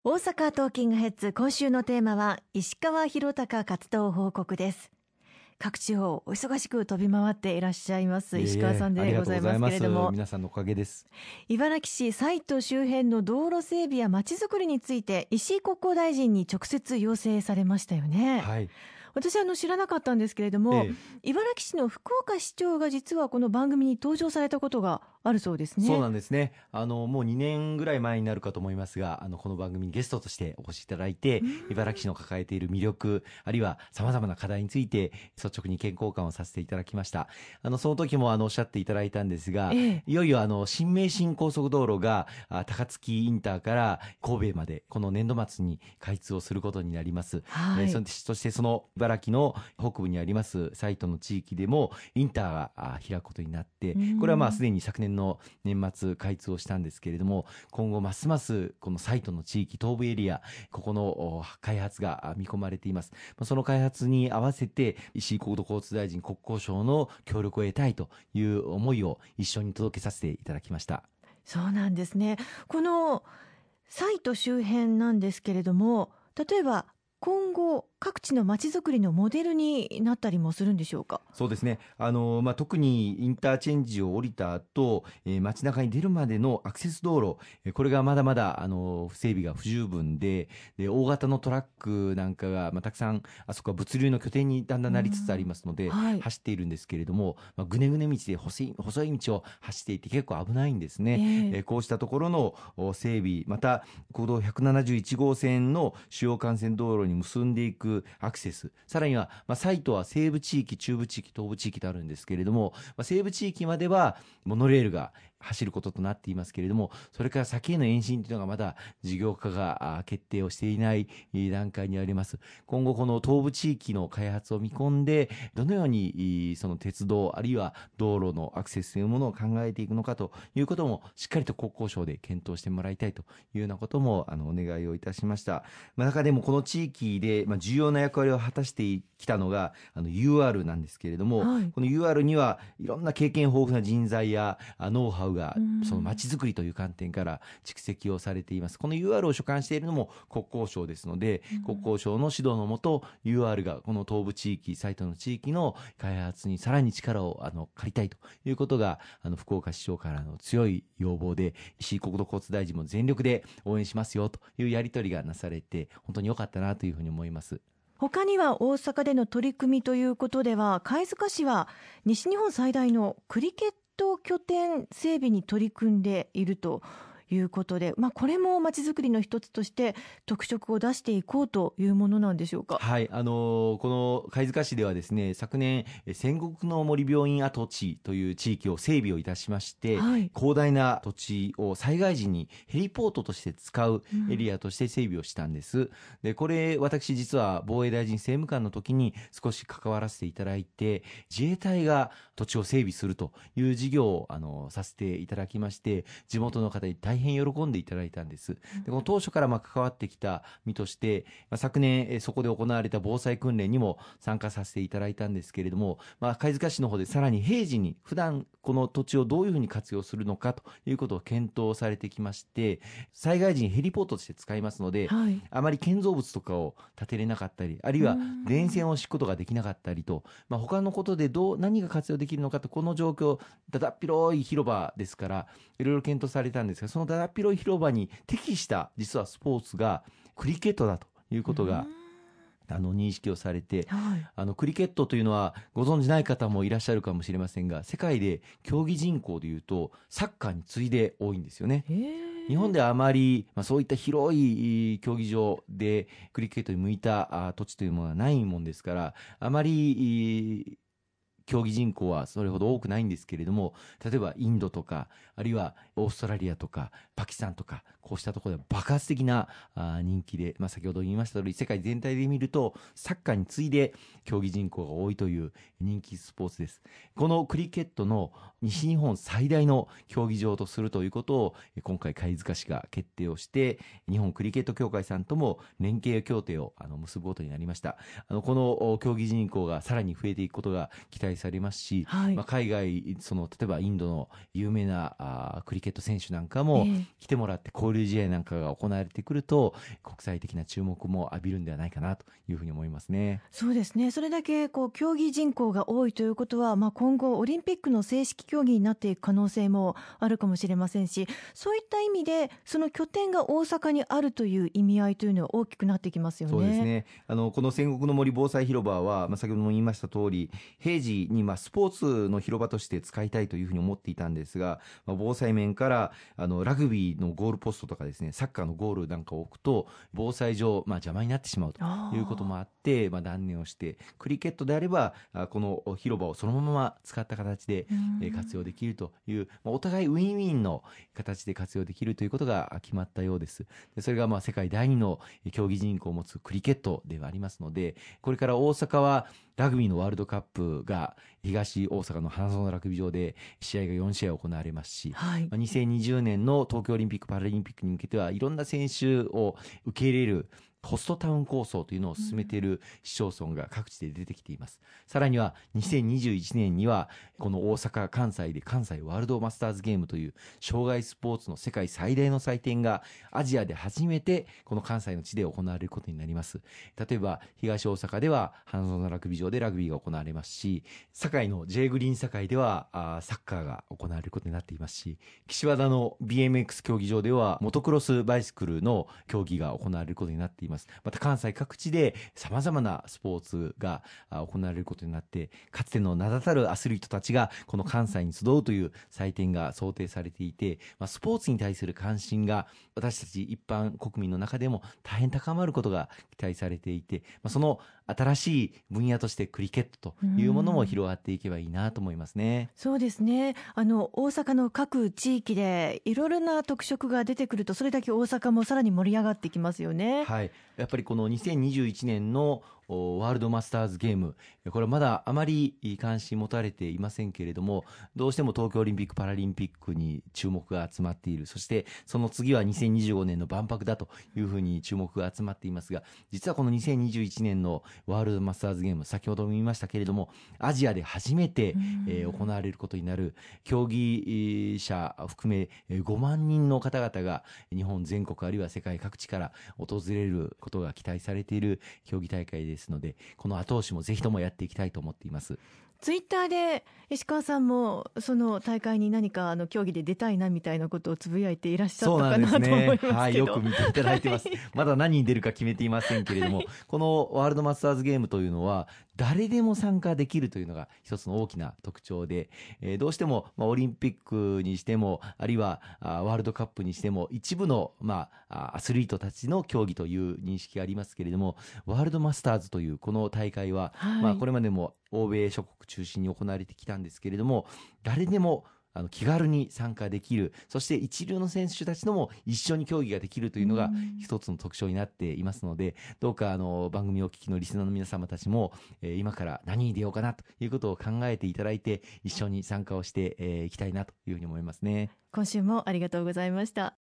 大阪トーキングヘッズ、今週のテーマは石川博隆活動報告です。各地をお忙しく飛び回っていらっしゃいます石川さんでございますけれども、 皆さんのおかげです。 茨城市サイト周辺の道路整備やまちづくりについて石井国交大臣に直接要請されましたよね。 はい、 私知らなかったんですけれども、茨城市の福岡市長が実はこの番組に登場されたことがあるそうですね。 そうなんですね。もう2年ぐらい前になるかと思いますが、この番組にゲストとしてお越しいただいて、茨城市の抱えている魅力、あるいは様々な課題について率直に意見交換をさせていただきました。その時もおっしゃっていただいたんですが、いよいよ新名神高速道路が高槻インターから神戸までこの年度末に開通をすることになります。そしてその茨城の北部にありますサイトの地域でもインターが開くことになって、これはすでに昨年の年末開通をしたんですけれども、今後ますますこのサイトの地域東部エリア、ここの開発が見込まれています。その開発に合わせて石井国土交通大臣、国交省の協力を得たいという思いを一緒に届けさせていただきました。 そうなんですね。このサイト周辺なんですけれども、例えば今後各地のまちづくりのモデルになったりもするんでしょうか。 そうですね。特にインターチェンジを降りた後、街中に出るまでのアクセス道路、これがまだまだ整備が不十分で、大型のトラックなんかが、たくさんあそこは物流の拠点にだんだんなりつつありますので、走っているんですけれども、ぐねぐね道で細い道を走っていて結構危ないんですね。こうしたところの整備、また国道171号線の主要幹線道路に結んでいくアクセス、さらには、サイトは西部地域、中部地域、東部地域とあるんですけれども、西部地域まではモノレールが走ることとなっていますけれども、それから先への延伸というのがまだ事業化が決定をしていない段階にあります。今後この東部地域の開発を見込んで、どのようにその鉄道あるいは道路のアクセスというものを考えていくのかということもしっかりと国交省で検討してもらいたいというようなこともお願いをいたしました。中でもこの地域で重要な役割を果たしてきたのがUR なんですけれども、この UR にはいろんな経験豊富な人材やノウハウがその街づくりという観点から蓄積をされています。この UR を所管しているのも国交省ですので、国交省の指導のもと UR がこの東部地域、サイトの地域の開発にさらに力を借りたいということが福岡市長からの強い要望で、石井国土交通大臣も全力で応援しますよというやり取りがなされて、本当に良かったなというふうに思います。 他には大阪での取り組みということでは、貝塚市は西日本最大のクリケット拠点整備に取り組んでいるということで、これもまちづくりの一つとして特色を出していこうというものなんでしょうか。 はい、この貝塚市ではですね、昨年戦国の森病院跡地という地域を整備をいたしまして、広大な土地を災害時にヘリポートとして使うエリアとして整備をしたんです。で、これ私実は防衛大臣政務官の時に少し関わらせていただいて、自衛隊が土地を整備するという事業をさせていただきまして、地元の方に大変喜んでいただいたんです。で、この当初から関わってきた身として、昨年そこで行われた防災訓練にも参加させていただいたんですけれども、貝塚市の方でさらに平時に普段この土地をどういうふうに活用するのかということを検討されてきまして、災害時にヘリポートとして使いますので、あまり建造物とかを建てれなかったり、あるいは電線を敷くことができなかったりと、他のことで何が活用できるのかと、この状況、だだっ広い広場ですからいろいろ検討されたんですが、そのだだっ広い広場に適した実はスポーツがクリケットだということが認識をされて、クリケットというのはご存じない方もいらっしゃるかもしれませんが、世界で競技人口でいうとサッカーに次いで多いんですよね。日本ではあまり、そういった広い競技場でクリケットに向いた土地というものはないもんですから、あまり競技人口はそれほど多くないんですけれども、例えばインドとか、あるいはオーストラリアとかパキスタンとか、こうしたところで爆発的な人気で、先ほど言いました通り世界全体で見るとサッカーに次いで競技人口が多いという人気スポーツです。このクリケットの西日本最大の競技場とするということを今回貝塚市が決定をして、日本クリケット協会さんとも連携協定を結ぶことになりました。この競技人口がさらに増えていくことが期待されますし、海外例えばインドの有名なクリケット選手なんかも来てもらって交交流試合なんかが行われてくると国際的な注目も浴びるんではないかなというふうに思いますね。 そうですね。それだけ競技人口が多いということは、今後オリンピックの正式競技になっていく可能性もあるかもしれませんし、そういった意味でその拠点が大阪にあるという意味合いというのは大きくなってきますよね。 そうですね。この戦国の森防災広場は、先ほども言いました通り、平時にスポーツの広場として使いたいというふうに思っていたんですが、防災面からラグビーのゴールポストとかですね、サッカーのゴールなんかを置くと防災上、邪魔になってしまうということもあって、断念をして、クリケットであればこの広場をそのまま使った形で活用できるという、お互いウィンウィンの形で活用できるということが決まったようです。でそれが世界第2の競技人口を持つクリケットではありますので、これから大阪はラグビーのワールドカップが東大阪の花園ラグビー場で試合が4試合行われますし、2020年の東京オリンピック・パラリンピックに向けてはいろんな選手を受け入れるホストタウン構想というのを進めている市町村が各地で出てきています。さらには2021年にはこの大阪・関西で関西ワールドマスターズゲームという障害スポーツの世界最大の祭典がアジアで初めてこの関西の地で行われることになります。例えば東大阪では花園ラグビー場でラグビーが行われますし、堺の J グリーン堺ではサッカーが行われることになっていますし、岸和田の BMX 競技場ではモトクロスバイシクルの競技が行われることになっています。また関西各地で様々なスポーツが行われることになって、かつての名だたるアスリートたちがこの関西に集うという祭典が想定されていて、スポーツに対する関心が私たち一般国民の中でも大変高まることが期待されていて、その新しい分野としてクリケットというものも広がっていけばいいなと思いますね。 そうですね。大阪の各地域でいろいろな特色が出てくると、それだけ大阪もさらに盛り上がってきますよね。 はい、やっぱりこの2021年のワールドマスターズゲーム、これはまだあまり関心持たれていませんけれども、どうしても東京オリンピック・パラリンピックに注目が集まっている。そしてその次は2025年の万博だというふうに注目が集まっていますが、実はこの2021年のワールドマスターズゲーム、先ほども言いましたけれども、アジアで初めて行われることになる。競技者含め5万人の方々が日本全国あるいは世界各地から訪れることが期待されている競技大会ですので、この後押しもぜひともやっていきたいと思っています。 ツイッターで石川さんもその大会に何か競技で出たいなみたいなことをつぶやいていらっしゃったかなと思いますけど、 はい、よく見ていただいてますまだ何に出るか決めていませんけれども、このワールドマスターズゲームというのは誰でも参加できるというのが一つの大きな特徴で、どうしてもオリンピックにしてもあるいはワールドカップにしても一部のアスリートたちの競技という認識がありますけれども、ワールドマスターズというこの大会は、これまでも欧米諸国中心に行われてきたんですけれども、誰でも気軽に参加できる、そして一流の選手たちとも一緒に競技ができるというのが一つの特徴になっていますので、どうか番組をお聞きのリスナーの皆様たちも、今から何に出ようかなということを考えていただいて、一緒に参加をしていきたいなというふうに思いますね。 今週もありがとうございました。